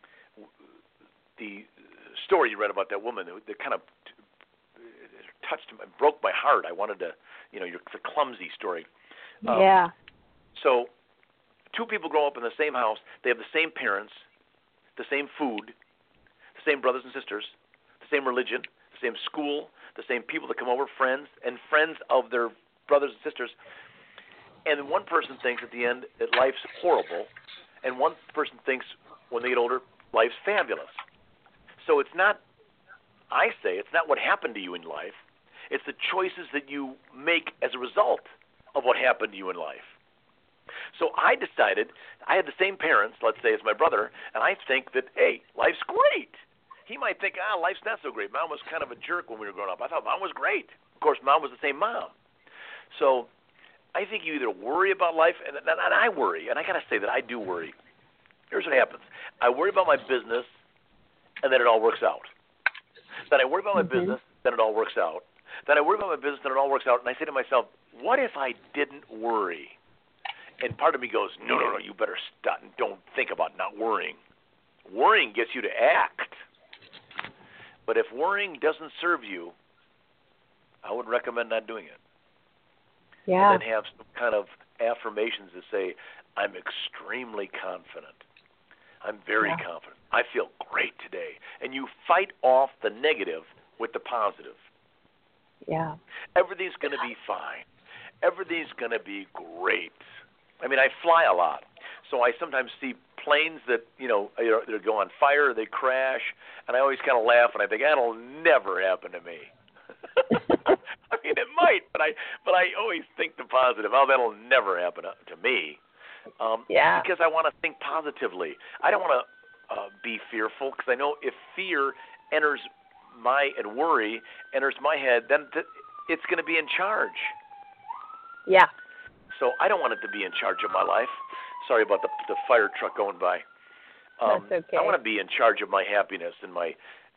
story you read about that woman that kind of touched me, broke my heart. I wanted to, the clumsy story. Yeah. So, two people grow up in the same house. They have the same parents, the same food, the same brothers and sisters, the same religion, the same school, the same people that come over, friends, and friends of their brothers and sisters. And one person thinks at the end that life's horrible, and one person thinks when they get older, life's fabulous. So it's not what happened to you in life. It's the choices that you make as a result of what happened to you in life. So I decided, I had the same parents, let's say, as my brother, and I think that, hey, life's great. He might think, life's not so great. Mom was kind of a jerk when we were growing up. I thought Mom was great. Of course, Mom was the same mom. So I think you either worry about life, and I worry, and I got to say that I do worry. Here's what happens. I worry about my business, and then it all works out. Then I worry about my business, then it all works out. Then I worry about my business, then it all works out, and I say to myself, what if I didn't worry? And part of me goes, no, you better stop and don't think about not worrying. Worrying gets you to act. But if worrying doesn't serve you, I would recommend not doing it. Yeah. And then have some kind of affirmations that say, I'm extremely confident. I'm very confident. I feel great today. And you fight off the negative with the positive. Yeah. Everything's going to be fine. Everything's going to be great. I mean, I fly a lot. So I sometimes see planes that, they go on fire, or they crash, and I always kind of laugh, and I think, that'll never happen to me. I mean, it might, but I always think the positive. Oh, that'll never happen to me. Because I want to think positively. I don't want to be fearful, because I know if fear enters and worry enters my head, then it's going to be in charge. Yeah. So I don't want it to be in charge of my life. Sorry about the fire truck going by. That's okay. I want to be in charge of my happiness and my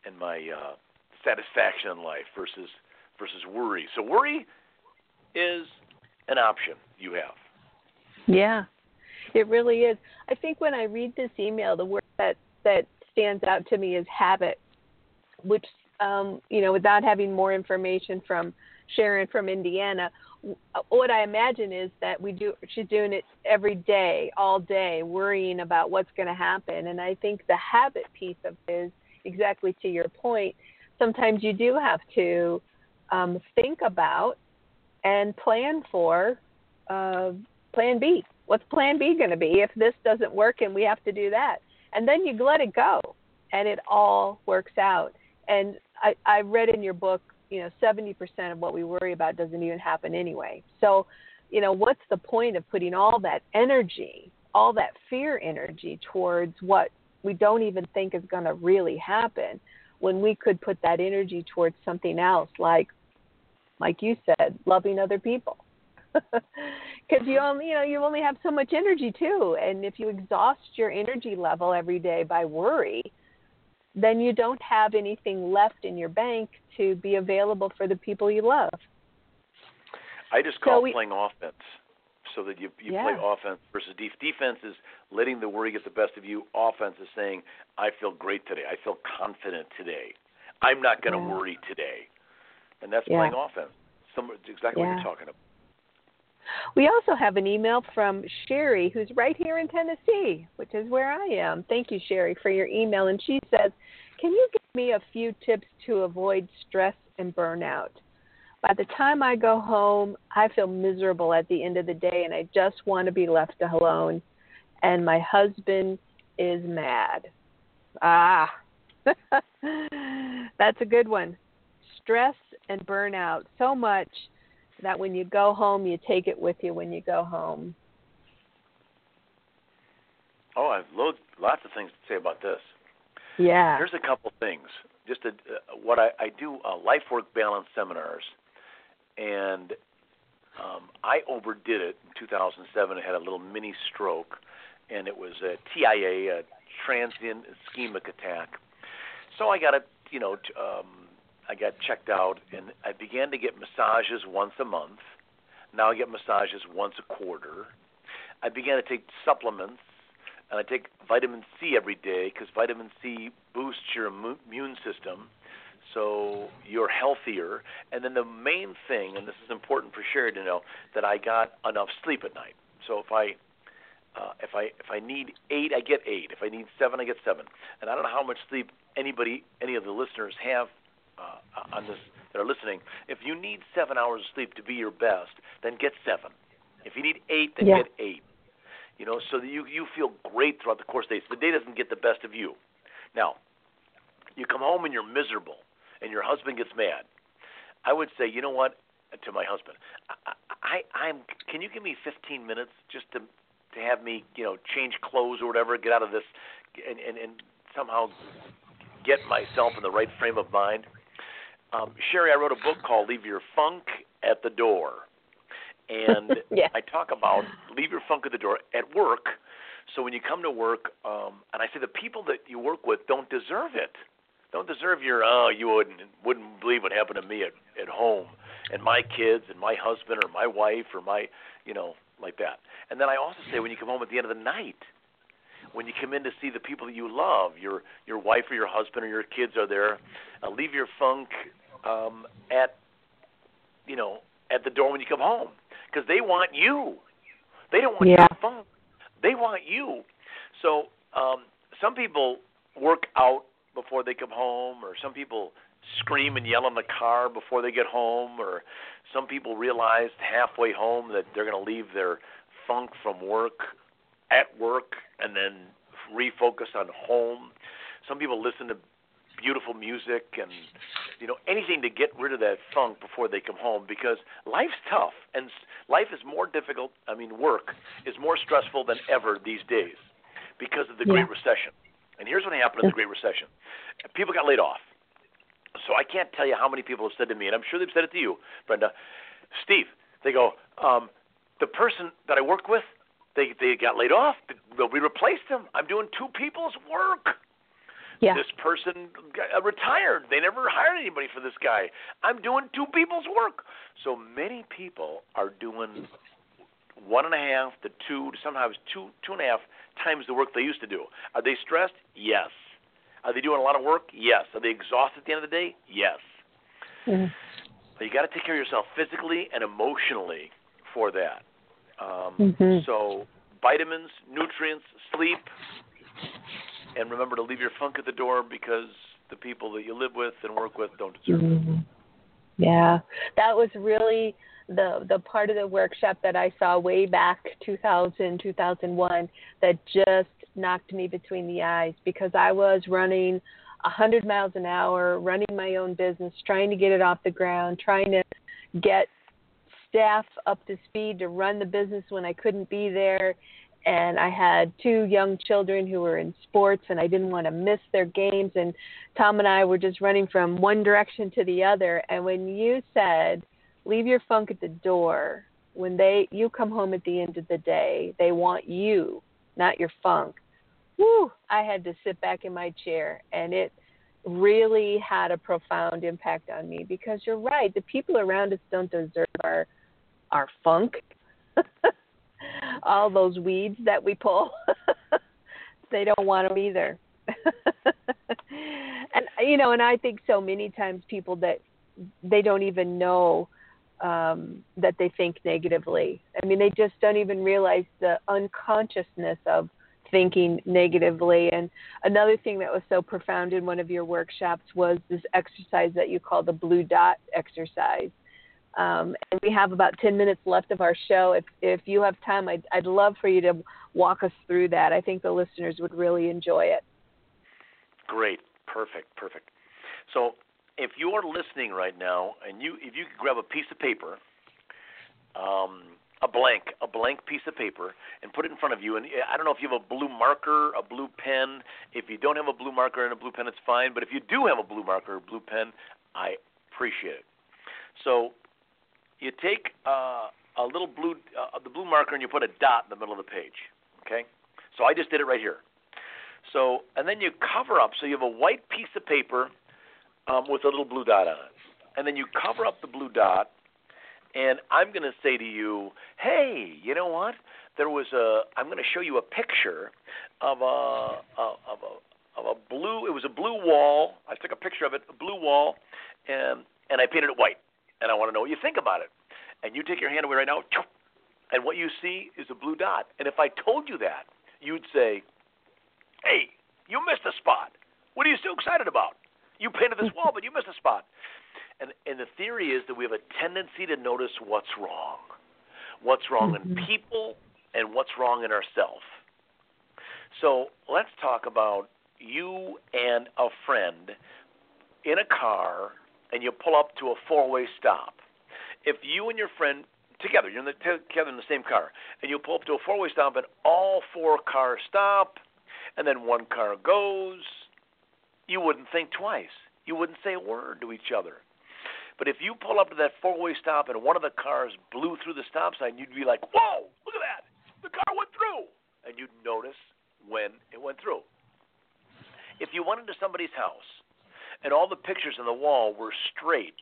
satisfaction in life versus worry. So worry is an option you have. Yeah, it really is. I think when I read this email, the word that stands out to me is habit, which, without having more information from Sharon from Indiana, what I imagine is that she's doing it every day, all day, worrying about what's going to happen. And I think the habit piece of it is exactly to your point. Sometimes you do have to think about and plan for plan B. What's plan B going to be if this doesn't work and we have to do that? And then you let it go, and it all works out. And I read in your book, 70% of what we worry about doesn't even happen anyway. So, what's the point of putting all that energy, all that fear energy towards what we don't even think is going to really happen, when we could put that energy towards something else, like you said, loving other people. Because you only have so much energy too, and if you exhaust your energy level every day by worry, then you don't have anything left in your bank to be available for the people you love. I just call playing offense, so that you play offense versus defense is letting the worry get the best of you. Offense is saying, I feel great today. I feel confident today. I'm not going to worry today. And that's playing offense. It's exactly what you're talking about. We also have an email from Sherry, who's right here in Tennessee, which is where I am. Thank you, Sherry, for your email. And she says, can you give me a few tips to avoid stress and burnout? By the time I go home, I feel miserable at the end of the day, and I just want to be left alone. And my husband is mad. That's a good one. Stress and burnout so much that when you go home, you take it with you when you go home. Oh, I have lots of things to say about this. Yeah. Here's a couple things. Just what I do life work balance seminars, and I overdid it in 2007. I had a little mini stroke, and it was a TIA, a transient ischemic attack. So I got I got checked out, and I began to get massages once a month. Now I get massages once a quarter. I began to take supplements, and I take vitamin C every day because vitamin C boosts your immune system, so you're healthier. And then the main thing, and this is important for Sherry to know, that I got enough sleep at night. So if I need 8, I get 8. If I need 7, I get 7. And I don't know how much sleep any of the listeners have on this that are listening. If you need 7 hours of sleep to be your best, then get 7. If you need 8, then get 8. So that you feel great throughout the course of the day. So the day doesn't get the best of you. Now, you come home and you're miserable, and your husband gets mad. I would say, you know what, to my husband, can you give me 15 minutes just to have me, change clothes or whatever, get out of this, and somehow get myself in the right frame of mind. Sherry, I wrote a book called Leave Your Funk at the Door. And I talk about leave your funk at the door at work. So when you come to work, and I say the people that you work with don't deserve it. Don't deserve your, you wouldn't believe what happened to me at home and my kids and my husband or my wife or my, like that. And then I also say when you come home at the end of the night, when you come in to see the people that you love, your wife or your husband or your kids are there, leave your funk at the door when you come home, because they want you. They don't want your funk. They want you. So some people work out before they come home, or some people scream and yell in the car before they get home, or some people realize halfway home that they're going to leave their funk from work at work and then refocus on home. Some people listen to beautiful music and anything to get rid of that funk before they come home, because life's tough and life is more difficult. Work is more stressful than ever these days because of the Great Recession. And here's what happened in the Great Recession. People got laid off. So I can't tell you how many people have said to me, and I'm sure they've said it to you, Brenda, Steve, they go, the person that I work with, they got laid off. We replaced them. I'm doing 2 people's work. Yeah. This person retired. They never hired anybody for this guy. I'm doing 2 people's work. So many people are doing 1.5 to 2, sometimes 2.5 times the work they used to do. Are they stressed? Yes. Are they doing a lot of work? Yes. Are they exhausted at the end of the day? Yes. Mm-hmm. you got to take care of yourself physically and emotionally for that. So vitamins, nutrients, sleep, and remember to leave your funk at the door because the people that you live with and work with don't deserve it. Yeah, that was really the part of the workshop that I saw way back 2000, 2001 that just knocked me between the eyes, because I was running 100 miles an hour, running my own business, trying to get it off the ground, trying to get staff up to speed to run the business when I couldn't be there. And I had 2 young children who were in sports, and I didn't want to miss their games. And Tom and I were just running from one direction to the other. And when you said, leave your funk at the door, when you come home at the end of the day, they want you, not your funk. Woo! I had to sit back in my chair, and it really had a profound impact on me, because you're right. The people around us don't deserve our funk. All those weeds that we pull, they don't want them either. And I think so many times people that they don't even know that they think negatively. I mean, they just don't even realize the unconsciousness of thinking negatively. And another thing that was so profound in one of your workshops was this exercise that you call the blue dot exercise. And we have about 10 minutes left of our show. If you have time, I'd love for you to walk us through that. I think the listeners would really enjoy it. Great. Perfect. So if you are listening right now, and if you could grab a piece of paper, a blank piece of paper, and put it in front of you. And I don't know if you have a blue marker, a blue pen. If you don't have a blue marker and a blue pen, it's fine. But if you do have a blue marker or blue pen, I appreciate it. So you take the blue marker, and you put a dot in the middle of the page. Okay. So I just did it right here. So, and then you cover up. So you have a white piece of paper with a little blue dot on it. And then you cover up the blue dot, and I'm going to say to you, hey, you know what? I'm going to show you a picture of a blue, it was a blue wall. I took a picture of it, a blue wall, and I painted it white. And I want to know what you think about it. And you take your hand away right now, and what you see is a blue dot. And if I told you that, you'd say, hey, you missed a spot. What are you so excited about? You painted this wall, but you missed a spot. And the theory is that we have a tendency to notice what's wrong. What's wrong in people and what's wrong in ourselves. So let's talk about you and a friend in a car, and you pull up to a 4-way stop. If you and your friend together, you're together in the same car, and you pull up to a 4-way stop, and all 4 cars stop, and then one car goes, you wouldn't think twice. You wouldn't say a word to each other. But if you pull up to that 4-way stop and one of the cars blew through the stop sign, you'd be like, whoa, look at that. The car went through. And you'd notice when it went through. If you went into somebody's house and all the pictures on the wall were straight,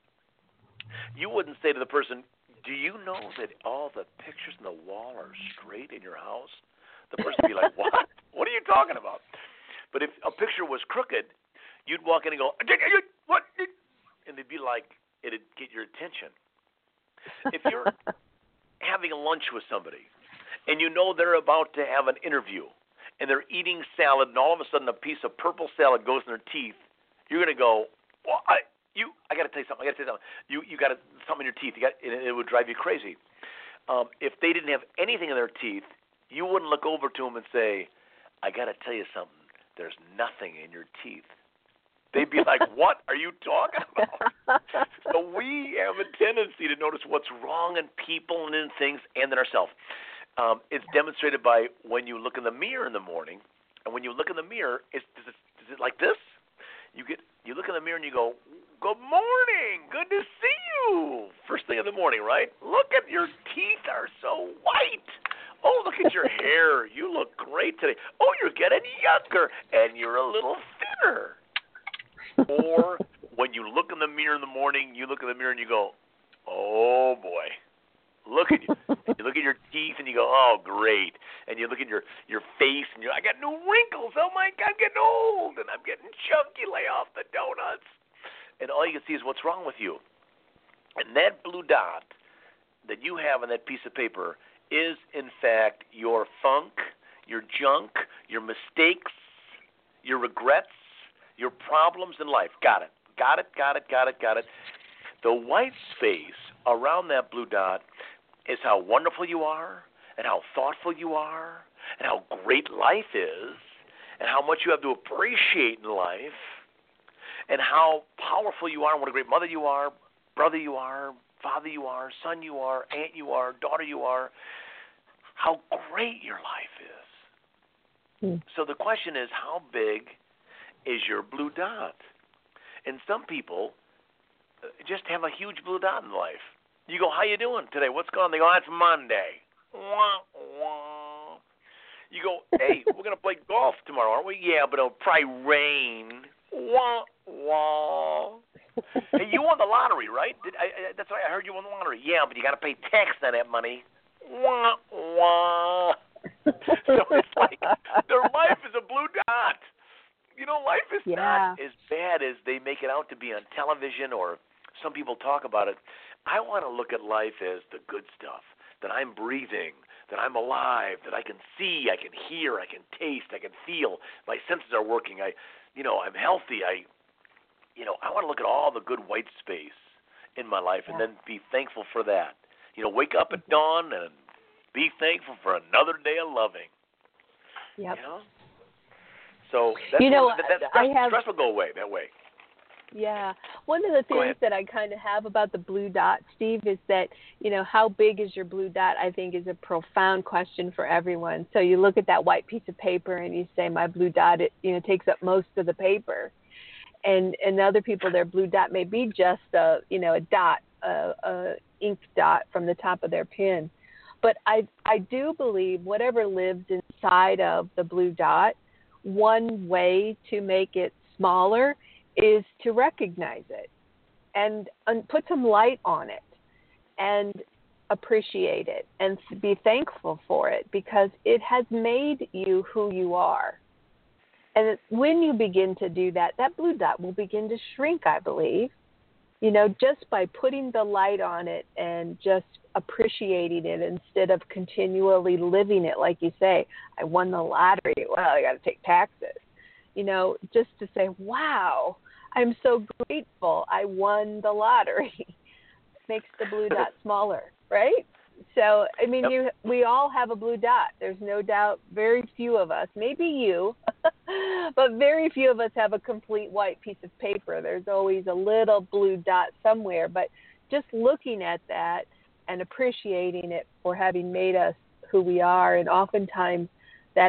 you wouldn't say to the person, do you know that all the pictures on the wall are straight in your house? The person would be like, what? What are you talking about? But if a picture was crooked, you'd walk in and go, what? And they'd be like, it'd get your attention. If you're having lunch with somebody and you know they're about to have an interview and they're eating salad and all of a sudden a piece of purple salad goes in their teeth, you're going to go, well, I got to tell you something. You got something in your teeth. It would drive you crazy. If they didn't have anything in their teeth, you wouldn't look over to them and say, I got to tell you something. There's nothing in your teeth. They'd be like, what are you talking about? So we have a tendency to notice what's wrong in people and in things and in ourselves. It's demonstrated by when you look in the mirror in the morning, and when you look in the mirror, is it like this? You look in the mirror and you go, good morning, good to see you. First thing in the morning, right? Look at your teeth are so white. Oh, look at your hair. You look great today. Oh, you're getting younger, and you're a little thinner. Or when you look in the mirror in the morning, you look in the mirror and you go, oh, boy, look at you. You look at your teeth and you go, oh, great. And you look at your face and I got new wrinkles. Oh, my God, I'm getting old, and I'm getting chunky. Lay off the donuts. And all you can see is what's wrong with you. And that blue dot that you have on that piece of paper is, in fact, your funk, your junk, your mistakes, your regrets, your problems in life. Got it. Got it, got it, got it, got it. The white space around that blue dot is how wonderful you are and how thoughtful you are and how great life is and how much you have to appreciate in life and how powerful you are and what a great mother you are, brother you are, father you are, son you are, aunt you are, daughter you are, how great your life is. So the question is, how big is your blue dot? And some people just have a huge blue dot in life. You go, how you doing today? What's going on? They go, it's Monday. Wah, wah. You go, hey, we're going to play golf tomorrow, aren't we? Yeah, but it'll probably rain. Wah, wah. Hey, you won the lottery, right? That's right. I heard you won the lottery. Yeah, but you got to pay tax on that money. Wah, wah. So it's like their life is a blue dot. You know, life is not as bad as they make it out to be on television or some people talk about it. I want to look at life as the good stuff, that I'm breathing, that I'm alive, that I can see, I can hear, I can taste, I can feel. My senses are working. I'm healthy. I want to look at all the good white space in my life and then be thankful for that. Wake up at dawn and be thankful for another day of loving. Yep. So stress will go away that way. Yeah. One of the things that I kind of have about the blue dot, Steve, is that, how big is your blue dot, I think, is a profound question for everyone. So you look at that white piece of paper and you say, my blue dot, it takes up most of the paper. And other people, their blue dot may be just a dot, a ink dot from the top of their pen. But I do believe whatever lives inside of the blue dot, one way to make it smaller is to recognize it and put some light on it and appreciate it and be thankful for it because it has made you who you are. And when you begin to do that, that blue dot will begin to shrink, I believe, just by putting the light on it and just appreciating it instead of continually living it. Like you say, I won the lottery. Well, I got to take taxes. Just to say, wow, I'm so grateful I won the lottery makes the blue dot smaller, right? So, I mean, we all have a blue dot. There's no doubt very few of us, maybe you, but very few of us have a complete white piece of paper. There's always a little blue dot somewhere. But just looking at that and appreciating it for having made us who we are, and oftentimes that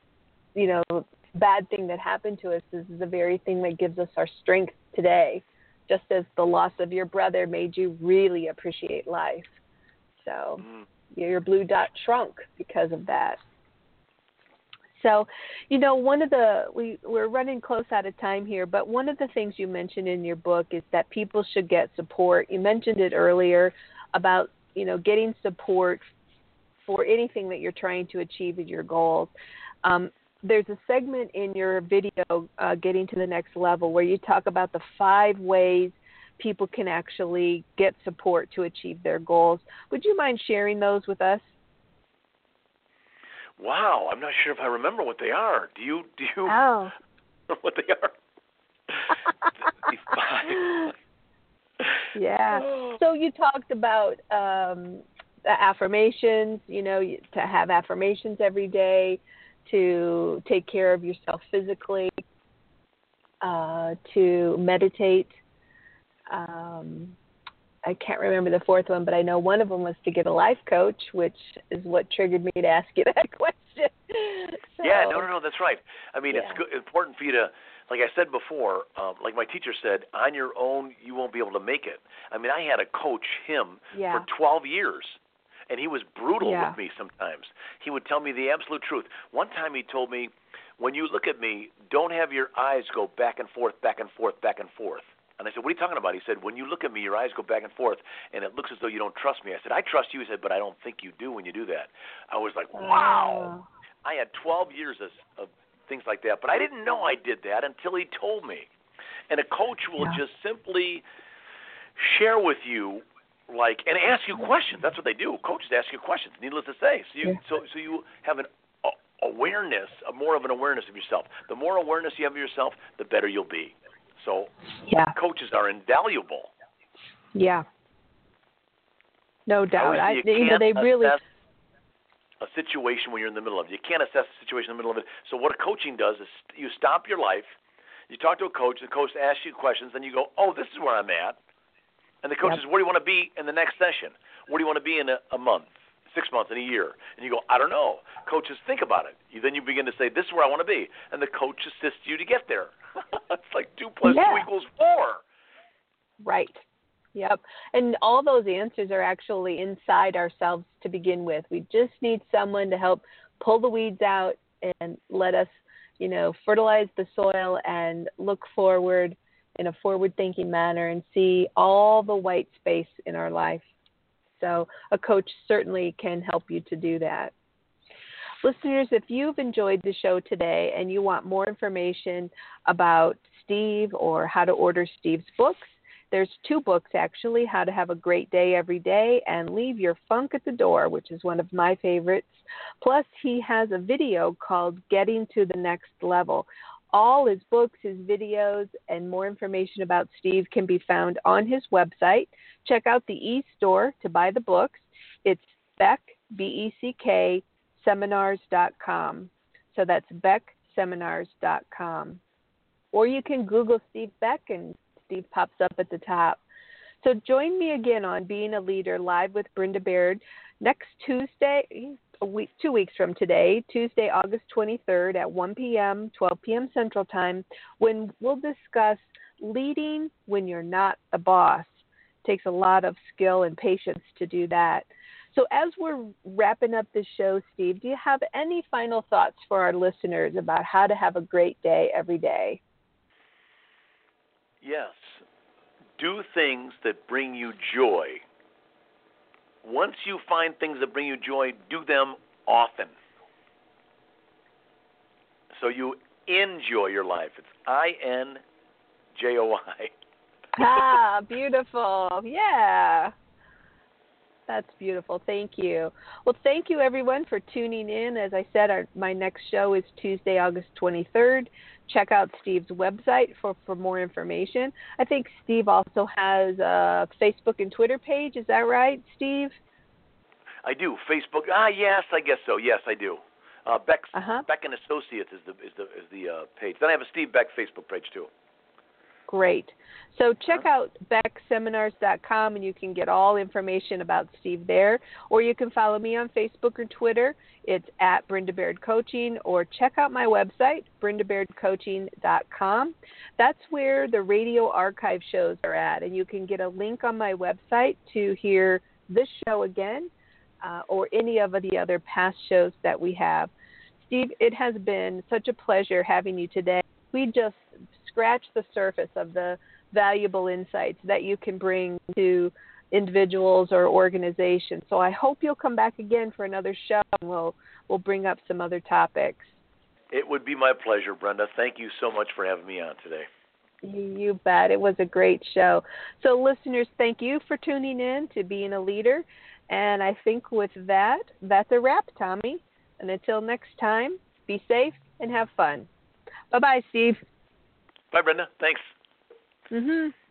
bad thing that happened to us is the very thing that gives us our strength today, just as the loss of your brother made you really appreciate life. So your blue dot shrunk because of that. So, we're running close out of time here, but one of the things you mentioned in your book is that people should get support. You mentioned it earlier about, getting support for anything that you're trying to achieve in your goals. There's a segment in your video, Getting to the Next Level, where you talk about the 5 ways people can actually get support to achieve their goals. Would you mind sharing those with us? Wow, I'm not sure if I remember what they are. Do you know what they are? Yeah. So you talked about affirmations, to have affirmations every day, to take care of yourself physically, to meditate. I can't remember the 4th one, but I know one of them was to get a life coach, which is what triggered me to ask you that question. So, yeah, no, that's right. I mean, it's important for you to, like I said before, like my teacher said, on your own, you won't be able to make it. I mean, I had to coach him for 12 years, and he was brutal with me sometimes. He would tell me the absolute truth. One time he told me, when you look at me, don't have your eyes go back and forth, back and forth, back and forth. And I said, what are you talking about? He said, when you look at me, your eyes go back and forth, and it looks as though you don't trust me. I said, I trust you. He said, but I don't think you do when you do that. I was like, wow. I had 12 years of things like that, but I didn't know I did that until he told me. And a coach will just simply share with you and ask you questions. That's what they do. Coaches ask you questions, needless to say. So you have an awareness, more of an awareness of yourself. The more awareness you have of yourself, the better you'll be. So coaches are invaluable. Yeah. No doubt. They really assess a situation when you're in the middle of it. You can't assess the situation in the middle of it. So what coaching does is you stop your life, you talk to a coach, the coach asks you questions, then you go, oh, this is where I'm at. And the coach says, where do you want to be in the next session? Where do you want to be in a month, 6 months, in a year? And you go, I don't know. Coaches, think about it. Then you begin to say, this is where I want to be. And the coach assists you to get there. It's like 2 + 2 = 4. Right. Yep. And all those answers are actually inside ourselves to begin with. We just need someone to help pull the weeds out and let us, fertilize the soil and look forward in a forward-thinking manner and see all the white space in our life. So a coach certainly can help you to do that. Listeners, if you've enjoyed the show today and you want more information about Steve or how to order Steve's books, there's 2 books, actually, How to Have a Great Day Every Day and Leave Your Funk at the Door, which is one of my favorites. Plus, he has a video called Getting to the Next Level. All his books, his videos, and more information about Steve can be found on his website. Check out the e-store to buy the books. It's Beck, B-E-C-K, seminars.com. So that's beckseminars.com. Or you can Google Steve Beck and Steve pops up at the top. So join me again on Being a Leader live with Brenda Baird next Tuesday, 2 weeks from today, Tuesday, August 23rd at 1 p.m., 12 p.m. Central Time, when we'll discuss leading when you're not the boss. It takes a lot of skill and patience to do that. So as we're wrapping up this show, Steve, do you have any final thoughts for our listeners about how to have a great day every day? Yes. Do things that bring you joy. Once you find things that bring you joy, do them often. So you enjoy your life. It's INJOY. Ah, beautiful. Yeah. That's beautiful. Thank you. Well, thank you, everyone, for tuning in. As I said, my next show is Tuesday, August 23rd. Check out Steve's website for more information. I think Steve also has a Facebook and Twitter page. Is that right, Steve? I do. Facebook. Yes, I guess so. Yes, I do. Beck and Associates is the page. Then I have a Steve Beck Facebook page too. Great. So check out beckseminars.com and you can get all information about Steve there. Or you can follow me on Facebook or Twitter. It's at Brenda Baird Coaching, or check out my website, brendabairdcoaching.com. That's where the radio archive shows are at. And you can get a link on my website to hear this show again or any of the other past shows that we have. Steve, it has been such a pleasure having you today. We just scratched the surface of the valuable insights that you can bring to individuals or organizations. So I hope you'll come back again for another show, and we'll bring up some other topics. It would be my pleasure, Brenda. Thank you so much for having me on today. You bet. It was a great show. So listeners, thank you for tuning in to Being a Leader. And I think with that, that's a wrap, Tommy. And until next time, be safe and have fun. Bye-bye, Steve. Bye, Brenda. Thanks. Mm-hmm.